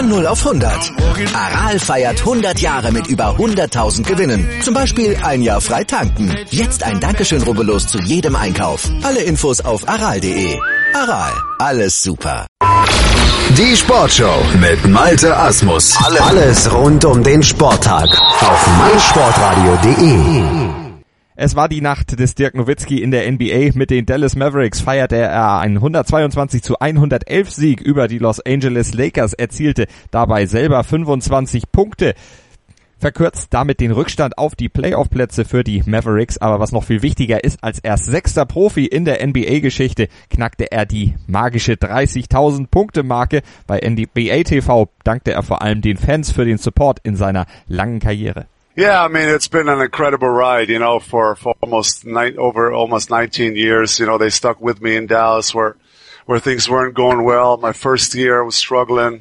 Von 0 auf 100. Aral feiert 100 Jahre mit über 100.000 Gewinnen. Zum Beispiel ein Jahr frei tanken. Jetzt ein Dankeschön, rubbellos zu jedem Einkauf. Alle Infos auf aral.de. Aral, alles super. Die Sportshow mit Malte Asmus. Alles rund um den Sporttag auf meinsportradio.de. Es war die Nacht des Dirk Nowitzki in der NBA. Mit den Dallas Mavericks feierte er einen 122-111 Sieg über die Los Angeles Lakers, erzielte dabei selber 25 Punkte. Verkürzt damit den Rückstand auf die Playoff-Plätze für die Mavericks. Aber was noch viel wichtiger ist, als erst 6. Profi in der NBA-Geschichte knackte er die magische 30.000 Punkte-Marke. Bei NBA TV dankte er vor allem den Fans für den Support in seiner langen Karriere. Yeah, I mean, it's been an incredible ride, you know, for almost 19 years. You know, they stuck with me in Dallas where things weren't going well. My first year I was struggling.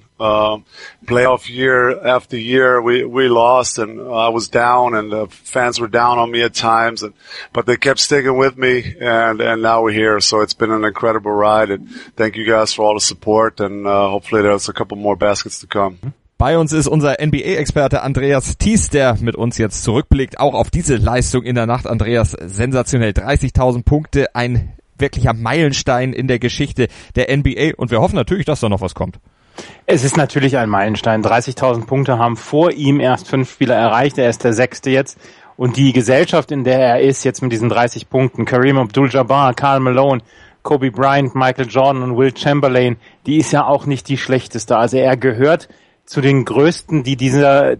Playoff year after year, we lost and I was down and the fans were down on me at times, but they kept sticking with me and now we're here. So it's been an incredible ride and thank you guys for all the support and hopefully there's a couple more baskets to come. Bei uns ist unser NBA-Experte Andreas Thies, der mit uns jetzt zurückblickt, auch auf diese Leistung in der Nacht. Andreas, sensationell, 30.000 Punkte, ein wirklicher Meilenstein in der Geschichte der NBA und wir hoffen natürlich, dass da noch was kommt. Es ist natürlich ein Meilenstein. 30.000 Punkte haben vor ihm erst 5 Spieler erreicht, er ist der 6. jetzt. Und die Gesellschaft, in der er ist, jetzt mit diesen 30 Punkten, Kareem Abdul-Jabbar, Karl Malone, Kobe Bryant, Michael Jordan und Wilt Chamberlain, die ist ja auch nicht die schlechteste. Also er gehört zu den Größten, die diese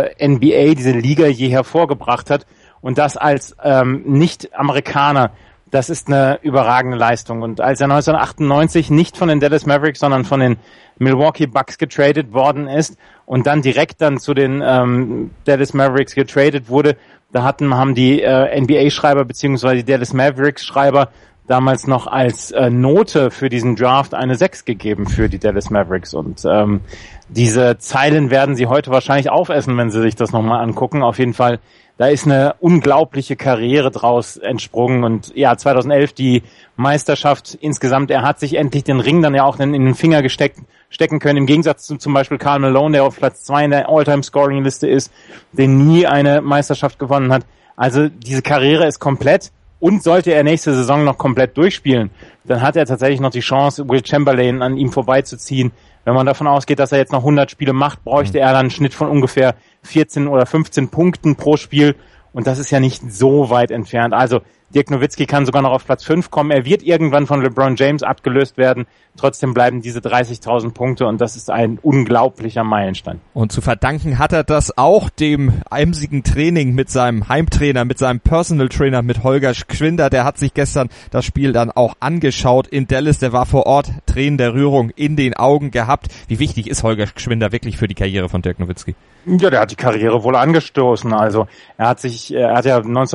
NBA, diese Liga je hervorgebracht hat. Und das als Nicht-Amerikaner, das ist eine überragende Leistung. Und als er 1998 nicht von den Dallas Mavericks, sondern von den Milwaukee Bucks getradet worden ist und dann direkt zu den Dallas Mavericks getradet wurde, da haben die NBA-Schreiber bzw. die Dallas Mavericks-Schreiber damals noch als Note für diesen Draft eine 6 gegeben für die Dallas Mavericks. Und diese Zeilen werden sie heute wahrscheinlich aufessen, wenn sie sich das nochmal angucken. Auf jeden Fall, da ist eine unglaubliche Karriere draus entsprungen. Und ja, 2011 die Meisterschaft insgesamt. Er hat sich endlich den Ring dann ja auch in den Finger stecken können. Im Gegensatz zu zum Beispiel Karl Malone, der auf Platz 2 in der All-Time-Scoring-Liste ist, der nie eine Meisterschaft gewonnen hat. Also diese Karriere ist komplett. Und sollte er nächste Saison noch komplett durchspielen, dann hat er tatsächlich noch die Chance, Wilt Chamberlain an ihm vorbeizuziehen. Wenn man davon ausgeht, dass er jetzt noch 100 Spiele macht, bräuchte er dann einen Schnitt von ungefähr 14 oder 15 Punkten pro Spiel. Und das ist ja nicht so weit entfernt. Also Dirk Nowitzki kann sogar noch auf Platz 5 kommen. Er wird irgendwann von LeBron James abgelöst werden. Trotzdem bleiben diese 30.000 Punkte und das ist ein unglaublicher Meilenstein. Und zu verdanken hat er das auch dem emsigen Training mit seinem Heimtrainer, mit seinem Personal Trainer, mit Holger Gschwinder. Der hat sich gestern das Spiel dann auch angeschaut in Dallas. Der war vor Ort, Tränen der Rührung in den Augen gehabt. Wie wichtig ist Holger Gschwinder wirklich für die Karriere von Dirk Nowitzki? Ja, der hat die Karriere wohl angestoßen. Also er hat ja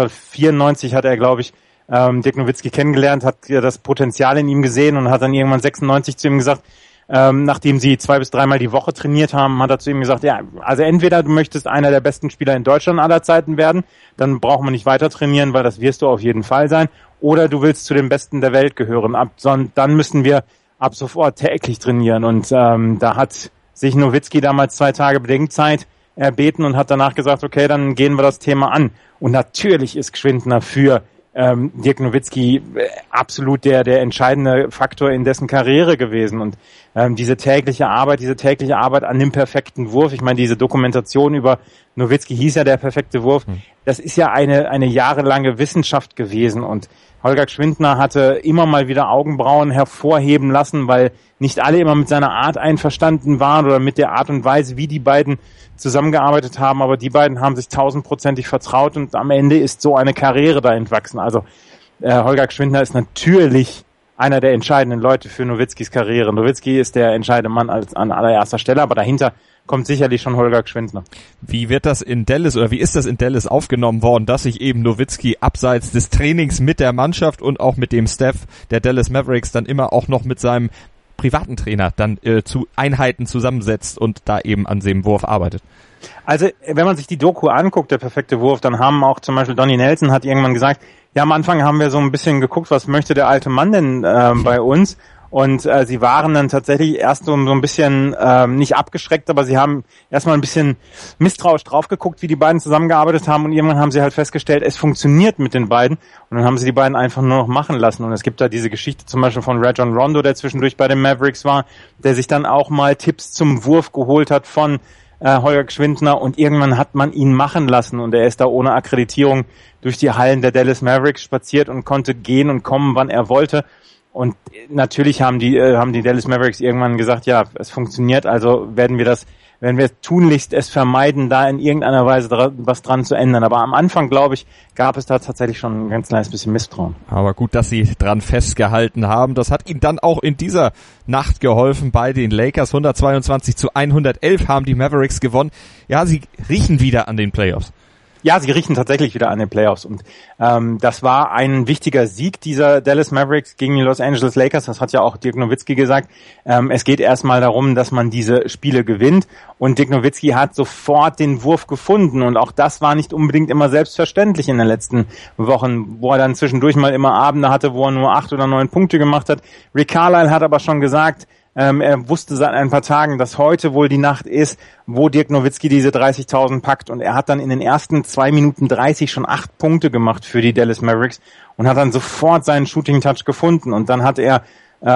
1994 hat er, glaube ich, Dirk Nowitzki kennengelernt, hat das Potenzial in ihm gesehen und hat dann irgendwann 96 zu ihm gesagt, nachdem sie 2 bis 3 Mal die Woche trainiert haben, hat er zu ihm gesagt, ja, also entweder du möchtest einer der besten Spieler in Deutschland aller Zeiten werden, dann brauchen wir nicht weiter trainieren, weil das wirst du auf jeden Fall sein, oder du willst zu den Besten der Welt gehören, dann müssen wir ab sofort täglich trainieren. Und da hat sich Nowitzki damals 2 Tage Bedenkzeit erbeten und hat danach gesagt, okay, dann gehen wir das Thema an. Und natürlich ist Gschwindner für Dirk Nowitzki absolut der entscheidende Faktor in dessen Karriere gewesen. Und diese tägliche Arbeit an dem perfekten Wurf, ich meine, diese Dokumentation über Nowitzki hieß ja der perfekte Wurf, das ist ja eine jahrelange Wissenschaft gewesen. Und Holger Gschwindner hatte immer mal wieder Augenbrauen hervorheben lassen, weil nicht alle immer mit seiner Art einverstanden waren oder mit der Art und Weise, wie die beiden zusammengearbeitet haben, aber die beiden haben sich 1000%ig vertraut und am Ende ist so eine Karriere da entwachsen. Also Holger Gschwindner ist natürlich einer der entscheidenden Leute für Nowitzkis Karriere. Nowitzki ist der entscheidende Mann an allererster Stelle, aber dahinter kommt sicherlich schon Holger Gschwindner. Wie wird das in Dallas oder wie ist das in Dallas aufgenommen worden, dass sich eben Nowitzki abseits des Trainings mit der Mannschaft und auch mit dem Staff der Dallas Mavericks dann immer auch noch mit seinem privaten Trainer dann zu Einheiten zusammensetzt und da eben an dem Wurf arbeitet? Also wenn man sich die Doku anguckt, der perfekte Wurf, dann haben auch zum Beispiel Donnie Nelson hat irgendwann gesagt, ja, am Anfang haben wir so ein bisschen geguckt, was möchte der alte Mann denn bei uns? Und sie waren dann tatsächlich erst so ein bisschen nicht abgeschreckt, aber sie haben erstmal ein bisschen misstrauisch drauf geguckt, wie die beiden zusammengearbeitet haben, und irgendwann haben sie halt festgestellt, es funktioniert mit den beiden, und dann haben sie die beiden einfach nur noch machen lassen. Und es gibt da diese Geschichte zum Beispiel von Rajon Rondo, der zwischendurch bei den Mavericks war, der sich dann auch mal Tipps zum Wurf geholt hat von Holger Gschwindtner, und irgendwann hat man ihn machen lassen und er ist da ohne Akkreditierung durch die Hallen der Dallas Mavericks spaziert und konnte gehen und kommen, wann er wollte. Und natürlich haben die Dallas Mavericks irgendwann gesagt, ja, es funktioniert, also werden wir tunlichst es vermeiden, da in irgendeiner Weise was dran zu ändern. Aber am Anfang, glaube ich, gab es da tatsächlich schon ein ganz kleines bisschen Misstrauen. Aber gut, dass sie dran festgehalten haben. Das hat ihnen dann auch in dieser Nacht geholfen bei den Lakers. 122-111 haben die Mavericks gewonnen. Ja, sie riechen wieder an den Playoffs. Ja, sie riechen tatsächlich wieder an den Playoffs, und das war ein wichtiger Sieg dieser Dallas Mavericks gegen die Los Angeles Lakers. Das hat ja auch Dirk Nowitzki gesagt. Es geht erstmal darum, dass man diese Spiele gewinnt, und Dirk Nowitzki hat sofort den Wurf gefunden, und auch das war nicht unbedingt immer selbstverständlich in den letzten Wochen, wo er dann zwischendurch mal immer Abende hatte, wo er nur 8 oder 9 Punkte gemacht hat. Rick Carlisle hat aber schon gesagt, er wusste seit ein paar Tagen, dass heute wohl die Nacht ist, wo Dirk Nowitzki diese 30.000 packt, und er hat dann in den ersten 2 Minuten 30 schon 8 Punkte gemacht für die Dallas Mavericks und hat dann sofort seinen Shooting Touch gefunden, und dann hat er,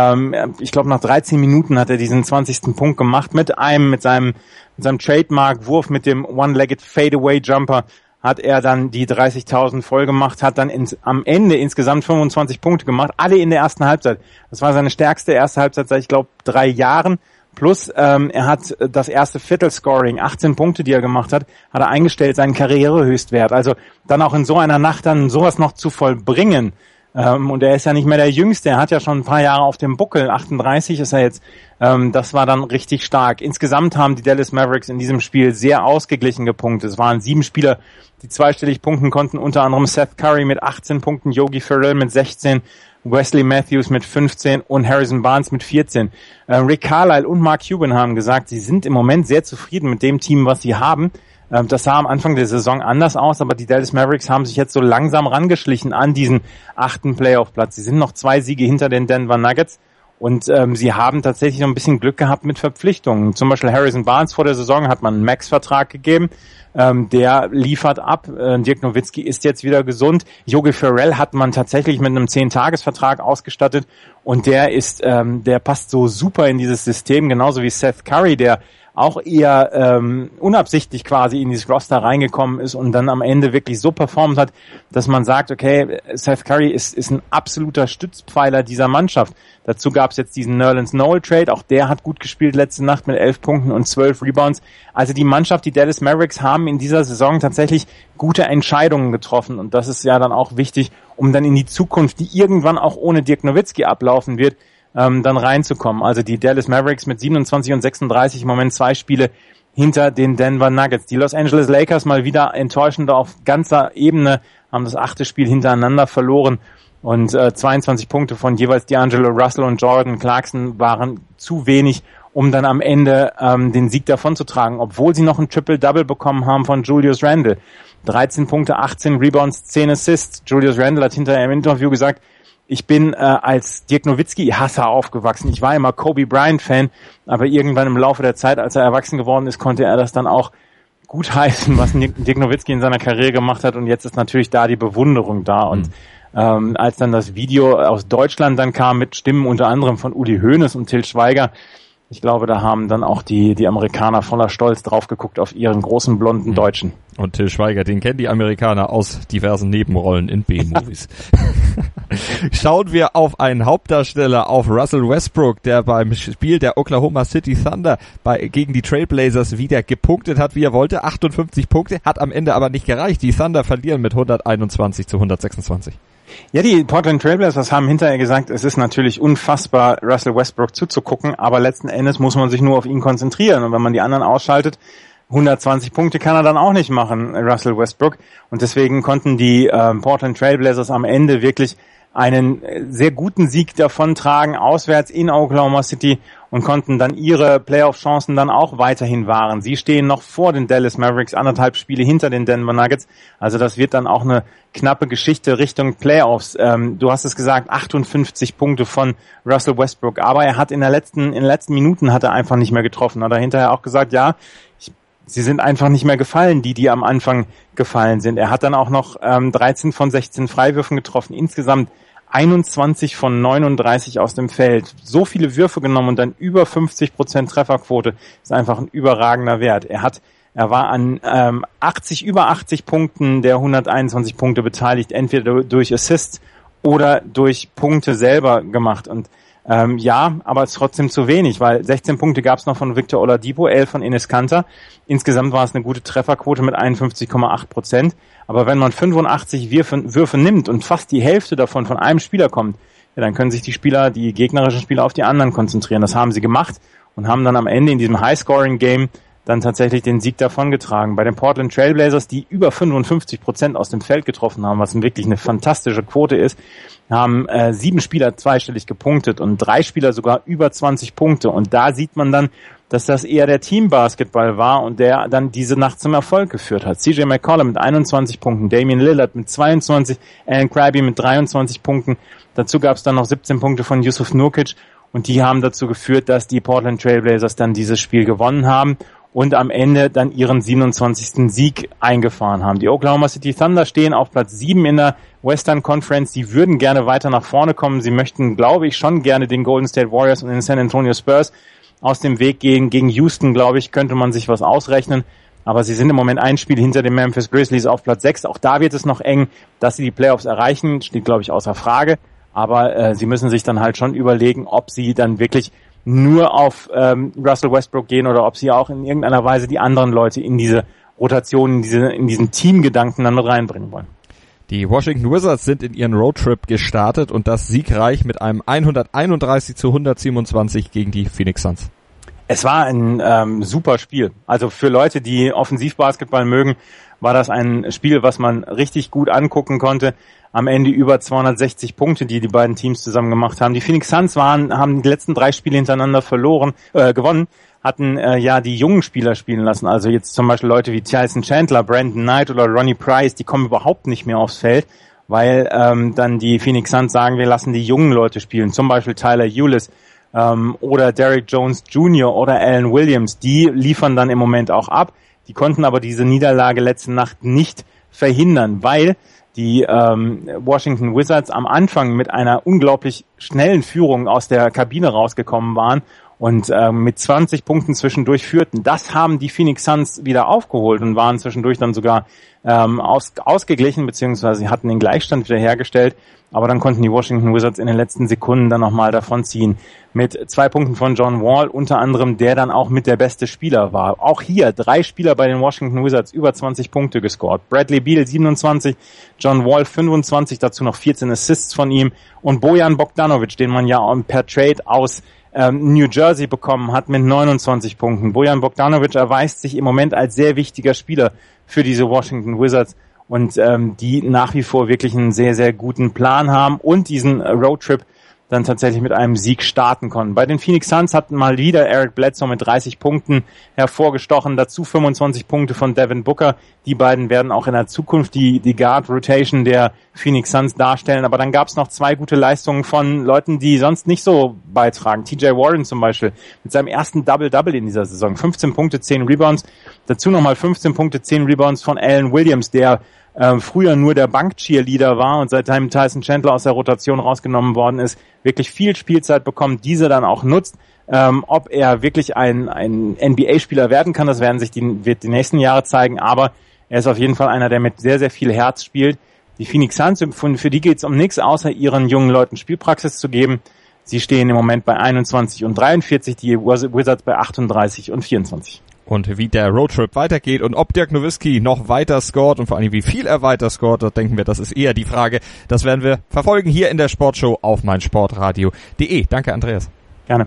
ich glaube nach 13 Minuten hat er diesen 20. Punkt gemacht mit seinem Trademark-Wurf, mit dem One-Legged Fadeaway Jumper, hat er dann die 30.000 voll gemacht, hat dann am Ende insgesamt 25 Punkte gemacht, alle in der ersten Halbzeit. Das war seine stärkste erste Halbzeit seit, ich glaube, 3 Jahren. Plus, er hat das erste Viertel-Scoring, 18 Punkte, die er gemacht hat, hat er eingestellt, seinen Karrierehöchstwert. Also dann auch in so einer Nacht dann sowas noch zu vollbringen. Und er ist ja nicht mehr der Jüngste, er hat ja schon ein paar Jahre auf dem Buckel, 38 ist er jetzt. Das war dann richtig stark. Insgesamt haben die Dallas Mavericks in diesem Spiel sehr ausgeglichen gepunktet. Es waren 7 Spieler, die zweistellig punkten konnten, unter anderem Seth Curry mit 18 Punkten, Yogi Ferrell mit 16, Wesley Matthews mit 15 und Harrison Barnes mit 14. Rick Carlisle und Mark Cuban haben gesagt, sie sind im Moment sehr zufrieden mit dem Team, was sie haben. Das sah am Anfang der Saison anders aus, aber die Dallas Mavericks haben sich jetzt so langsam rangeschlichen an diesen 8. Playoff-Platz. Sie sind noch 2 Siege hinter den Denver Nuggets, und sie haben tatsächlich noch ein bisschen Glück gehabt mit Verpflichtungen. Zum Beispiel Harrison Barnes vor der Saison hat man einen Max-Vertrag gegeben. Der liefert ab. Dirk Nowitzki ist jetzt wieder gesund. Yogi Ferrell hat man tatsächlich mit einem 10-Tages-Vertrag ausgestattet, und der passt so super in dieses System, genauso wie Seth Curry, der auch eher unabsichtlich quasi in dieses Roster reingekommen ist und dann am Ende wirklich so performt hat, dass man sagt, okay, Seth Curry ist ein absoluter Stützpfeiler dieser Mannschaft. Dazu gab es jetzt diesen Nerlens Noel Trade, auch der hat gut gespielt letzte Nacht mit 11 Punkten und 12 Rebounds. Also die Mannschaft, die Dallas Mavericks, haben in dieser Saison tatsächlich gute Entscheidungen getroffen, und das ist ja dann auch wichtig, um dann in die Zukunft, die irgendwann auch ohne Dirk Nowitzki ablaufen wird, dann reinzukommen. Also die Dallas Mavericks mit 27 und 36 im Moment 2 Spiele hinter den Denver Nuggets. Die Los Angeles Lakers mal wieder enttäuschend auf ganzer Ebene, haben das 8. Spiel hintereinander verloren, und 22 Punkte von jeweils D'Angelo Russell und Jordan Clarkson waren zu wenig, um dann am Ende den Sieg davonzutragen, obwohl sie noch ein Triple-Double bekommen haben von Julius Randle. 13 Punkte, 18 Rebounds, 10 Assists. Julius Randle hat hinterher im Interview gesagt, ich bin als Dirk Nowitzki-Hasser aufgewachsen. Ich war immer Kobe Bryant-Fan, aber irgendwann im Laufe der Zeit, als er erwachsen geworden ist, konnte er das dann auch gutheißen, was Dirk Nowitzki in seiner Karriere gemacht hat, und jetzt ist natürlich da die Bewunderung da. Und als dann das Video aus Deutschland dann kam mit Stimmen unter anderem von Uli Hoeneß und Til Schweiger, ich glaube, da haben dann auch die Amerikaner voller Stolz drauf geguckt auf ihren großen blonden Deutschen. Und Til Schweiger, den kennen die Amerikaner aus diversen Nebenrollen in B-Movies. Schauen wir auf einen Hauptdarsteller, auf Russell Westbrook, der beim Spiel der Oklahoma City Thunder gegen die Trailblazers wieder gepunktet hat, wie er wollte. 58 Punkte, hat am Ende aber nicht gereicht. Die Thunder verlieren mit 121-126. Ja, die Portland Trailblazers haben hinterher gesagt, es ist natürlich unfassbar, Russell Westbrook zuzugucken, aber letzten Endes muss man sich nur auf ihn konzentrieren, und wenn man die anderen ausschaltet, 120 Punkte kann er dann auch nicht machen, Russell Westbrook, und deswegen konnten die Portland Trailblazers am Ende wirklich einen sehr guten Sieg davontragen, auswärts in Oklahoma City, und konnten dann ihre Playoff-Chancen dann auch weiterhin wahren. Sie stehen noch vor den Dallas Mavericks, 1,5 Spiele hinter den Denver Nuggets. Also das wird dann auch eine knappe Geschichte Richtung Playoffs. Du hast es gesagt, 58 Punkte von Russell Westbrook, aber er hat in den letzten Minuten hat er einfach nicht mehr getroffen. Hat er hinterher auch gesagt, ja, sie sind einfach nicht mehr gefallen, die am Anfang gefallen sind. Er hat dann auch noch 13 von 16 Freiwürfen getroffen, insgesamt 21 von 39 aus dem Feld. So viele Würfe genommen und dann über 50% Trefferquote ist einfach ein überragender Wert. Er war an über 80 Punkten der 121 Punkte beteiligt, entweder durch Assists oder durch Punkte selber gemacht. Und aber es ist trotzdem zu wenig, weil 16 Punkte gab es noch von Victor Oladipo, 11 von Enes Kanter. Insgesamt war es eine gute Trefferquote mit 51,8%. Aber wenn man 85 Würfe nimmt und fast die Hälfte davon von einem Spieler kommt, ja, dann können sich die gegnerischen Spieler auf die anderen konzentrieren. Das haben sie gemacht und haben dann am Ende in diesem High-Scoring-Game dann tatsächlich den Sieg davongetragen. Bei den Portland Trailblazers, die über 55% aus dem Feld getroffen haben, was wirklich eine fantastische Quote ist, haben 7 Spieler zweistellig gepunktet und 3 Spieler sogar über 20 Punkte. Und da sieht man dann, dass das eher der Teambasketball war und der dann diese Nacht zum Erfolg geführt hat. CJ McCollum mit 21 Punkten, Damian Lillard mit 22, Allen Crabbe mit 23 Punkten. Dazu gab es dann noch 17 Punkte von Jusuf Nurkic und die haben dazu geführt, dass die Portland Trailblazers dann dieses Spiel gewonnen haben und am Ende dann ihren 27. Sieg eingefahren haben. Die Oklahoma City Thunder stehen auf Platz 7 in der Western Conference. Sie würden gerne weiter nach vorne kommen. Sie möchten, glaube ich, schon gerne den Golden State Warriors und den San Antonio Spurs aus dem Weg gehen. Gegen Houston, glaube ich, könnte man sich was ausrechnen. Aber sie sind im Moment ein Spiel hinter den Memphis Grizzlies auf Platz 6. Auch da wird es noch eng, dass sie die Playoffs erreichen. Steht, glaube ich, außer Frage. Aber sie müssen sich dann halt schon überlegen, ob sie dann wirklich nur auf Russell Westbrook gehen oder ob sie auch in irgendeiner Weise die anderen Leute in diese Rotation, in diesen Teamgedanken dann mit reinbringen wollen. Die Washington Wizards sind in ihren Roadtrip gestartet und das siegreich mit einem 131-127 gegen die Phoenix Suns. Es war ein super Spiel. Also für Leute, die Offensivbasketball mögen, war das ein Spiel, was man richtig gut angucken konnte. Am Ende über 260 Punkte, die beiden Teams zusammen gemacht haben. Die Phoenix Suns haben die letzten 3 Spiele hintereinander gewonnen, hatten die jungen Spieler spielen lassen. Also jetzt zum Beispiel Leute wie Tyson Chandler, Brandon Knight oder Ronnie Price, die kommen überhaupt nicht mehr aufs Feld, weil dann die Phoenix Suns sagen, wir lassen die jungen Leute spielen. Zum Beispiel Tyler Ulis oder Derrick Jones Jr. oder Allen Williams. Die liefern dann im Moment auch ab. Die konnten aber diese Niederlage letzte Nacht nicht verhindern, weil die Washington Wizards am Anfang mit einer unglaublich schnellen Führung aus der Kabine rausgekommen waren und mit 20 Punkten zwischendurch führten. Das haben die Phoenix Suns wieder aufgeholt und waren zwischendurch dann sogar ausgeglichen, beziehungsweise sie hatten den Gleichstand wieder hergestellt. Aber dann konnten die Washington Wizards in den letzten Sekunden dann nochmal davonziehen. Mit 2 Punkten von John Wall, unter anderem, der dann auch mit der beste Spieler war. Auch hier 3 Spieler bei den Washington Wizards über 20 Punkte gescored. Bradley Beal 27, John Wall 25, dazu noch 14 Assists von ihm. Und Bojan Bogdanovic, den man ja per Trade aus New Jersey bekommen hat, mit 29 Punkten. Bojan Bogdanovic erweist sich im Moment als sehr wichtiger Spieler für diese Washington Wizards und die nach wie vor wirklich einen sehr, sehr guten Plan haben und diesen Roadtrip dann tatsächlich mit einem Sieg starten konnten. Bei den Phoenix Suns hatten mal wieder Eric Bledsoe mit 30 Punkten hervorgestochen, dazu 25 Punkte von Devin Booker. Die beiden werden auch in der Zukunft die Guard-Rotation der Phoenix Suns darstellen, aber dann gab es noch 2 gute Leistungen von Leuten, die sonst nicht so beitragen. TJ Warren zum Beispiel mit seinem ersten Double-Double in dieser Saison. 15 Punkte, 10 Rebounds, dazu nochmal 15 Punkte, 10 Rebounds von Allen Williams, der früher nur der Bank-Cheerleader war und seitdem Tyson Chandler aus der Rotation rausgenommen worden ist, wirklich viel Spielzeit bekommt, diese dann auch nutzt. Ob er wirklich ein NBA-Spieler werden kann, das wird die nächsten Jahre zeigen, aber er ist auf jeden Fall einer, der mit sehr, sehr viel Herz spielt. Die Phoenix Suns, für die geht es um nichts, außer ihren jungen Leuten Spielpraxis zu geben. Sie stehen im Moment bei 21 und 43, die Wizards bei 38 und 24. Und wie der Roadtrip weitergeht und ob Dirk Nowitzki noch weiter scoret und vor allem wie viel er weiter scoret, da denken wir, das ist eher die Frage. Das werden wir verfolgen hier in der Sportshow auf meinsportradio.de. Danke, Andreas. Gerne.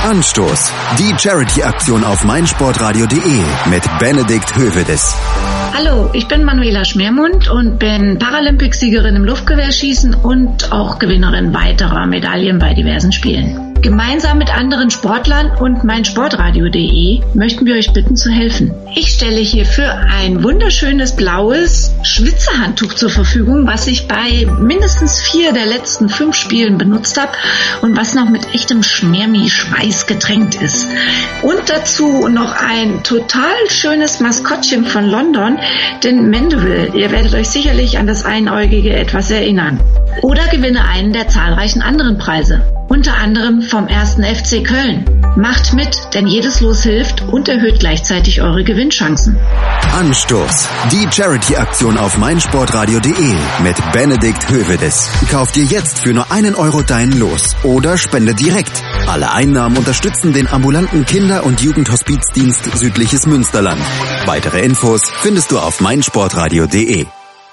Anstoß. Die Charity-Aktion auf meinsportradio.de mit Benedikt Hövedes. Hallo, ich bin Manuela Schmermund und bin Paralympicsiegerin im Luftgewehrschießen und auch Gewinnerin weiterer Medaillen bei diversen Spielen. Gemeinsam mit anderen Sportlern und meinsportradio.de möchten wir euch bitten zu helfen. Ich stelle hierfür ein wunderschönes blaues Schwitzerhandtuch zur Verfügung, was ich bei mindestens 4 der letzten 5 Spielen benutzt habe und was noch mit echtem Schmermi-Schweiß getränkt ist. Und dazu noch ein total schönes Maskottchen von London, den Mandeville. Ihr werdet euch sicherlich an das Einäugige etwas erinnern. Oder gewinne einen der zahlreichen anderen Preise. Unter anderem vom 1. FC Köln. Macht mit, denn jedes Los hilft und erhöht gleichzeitig eure Gewinnchancen. Anstoß. Die Charity-Aktion auf meinsportradio.de mit Benedikt Hövedes. Kauf dir jetzt für nur 1 Euro dein Los oder spende direkt. Alle Einnahmen unterstützen den ambulanten Kinder- und Jugendhospizdienst Südliches Münsterland. Weitere Infos findest du auf meinsportradio.de.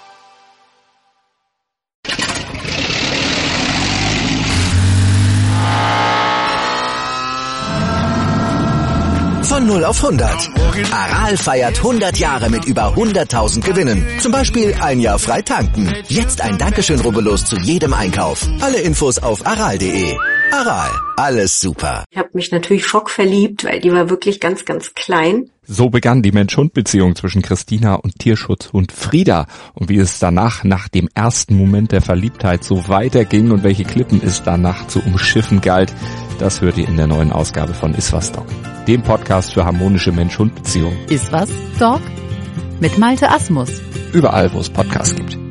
Von 0 auf 100. Aral feiert 100 Jahre mit über 100.000 Gewinnen. Zum Beispiel ein Jahr frei tanken. Jetzt ein Dankeschön, rubbellos zu jedem Einkauf. Alle Infos auf aral.de. Aral, alles super. Ich habe mich natürlich schockverliebt, weil die war wirklich ganz, ganz klein. So begann die Mensch-Hund-Beziehung zwischen Christina und Tierschutzhund Frieda. Und wie es danach, nach dem ersten Moment der Verliebtheit, so weiterging und welche Klippen es danach zu umschiffen galt, das hört ihr in der neuen Ausgabe von Iswas Dog, dem Podcast für harmonische Mensch-Hund-Beziehungen. Iswas Dog? Mit Malte Asmus. Überall, wo es Podcasts gibt.